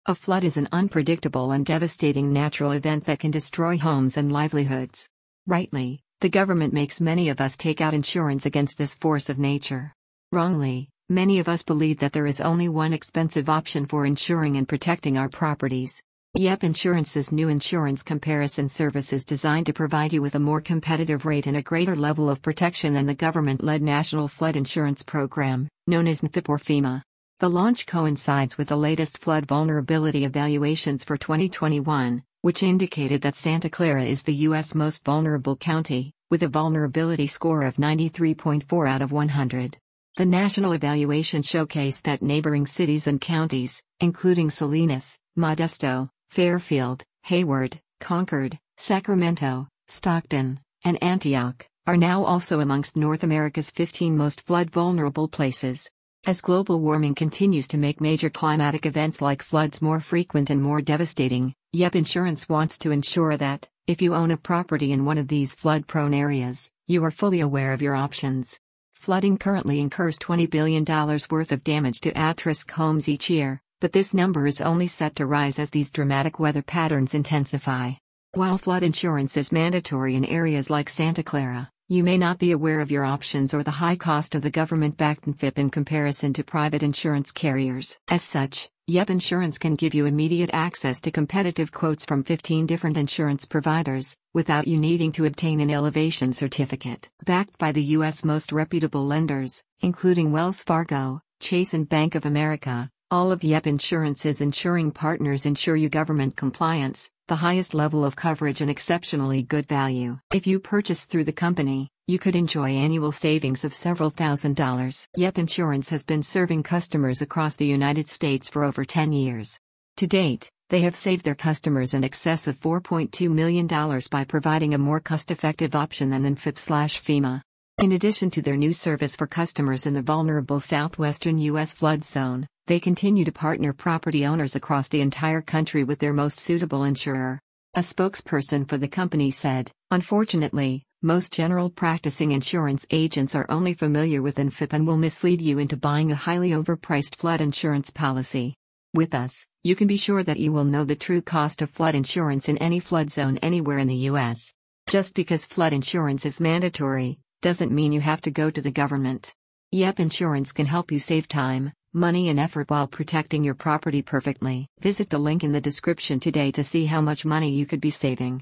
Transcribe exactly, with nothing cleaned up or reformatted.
A flood is an unpredictable and devastating natural event that can destroy homes and livelihoods. Rightly, the government makes many of us take out insurance against this force of nature. Wrongly, many of us believe that there is only one expensive option for insuring and protecting our properties. YEP Insurance's new insurance comparison service is designed to provide you with a more competitive rate and a greater level of protection than the government-led National Flood Insurance Program, known as N F I P or FEMA. The launch coincides with the latest flood vulnerability evaluations for twenty twenty-one, which indicated that Santa Clara is the U S most vulnerable county, with a vulnerability score of ninety-three point four out of one hundred. The national evaluation showcased that neighboring cities and counties, including Salinas, Modesto, Fairfield, Hayward, Concord, Sacramento, Stockton, and Antioch, are now also amongst North America's fifteen most flood-vulnerable places. As global warming continues to make major climatic events like floods more frequent and more devastating, YEP Insurance wants to ensure that, if you own a property in one of these flood-prone areas, you are fully aware of your options. Flooding currently incurs twenty billion dollars worth of damage to at-risk homes each year, but this number is only set to rise as these dramatic weather patterns intensify. While flood insurance is mandatory in areas like Santa Clara, you may not be aware of your options or the high cost of the government-backed N F I P in comparison to private insurance carriers. As such, YEP Insurance can give you immediate access to competitive quotes from fifteen different insurance providers, without you needing to obtain an elevation certificate. Backed by the U S most reputable lenders, including Wells Fargo, Chase and Bank of America, all of YEP Insurance's insuring partners ensure you government compliance, the highest level of coverage and exceptionally good value. If you purchase through the company, you could enjoy annual savings of several thousand dollars. YEP Insurance has been serving customers across the United States for over ten years. To date, they have saved their customers in excess of four point two million dollars by providing a more cost-effective option than N F I P/FEMA. In addition to their new service for customers in the vulnerable southwestern U S flood zone, they continue to partner property owners across the entire country with their most suitable insurer. A spokesperson for the company said, "Unfortunately, most general practicing insurance agents are only familiar with N F I P and will mislead you into buying a highly overpriced flood insurance policy. With us, you can be sure that you will know the true cost of flood insurance in any flood zone anywhere in the U S. Just because flood insurance is mandatory, doesn't mean you have to go to the government. YEP Insurance can help you save time, money and effort while protecting your property perfectly." Visit the link in the description today to see how much money you could be saving.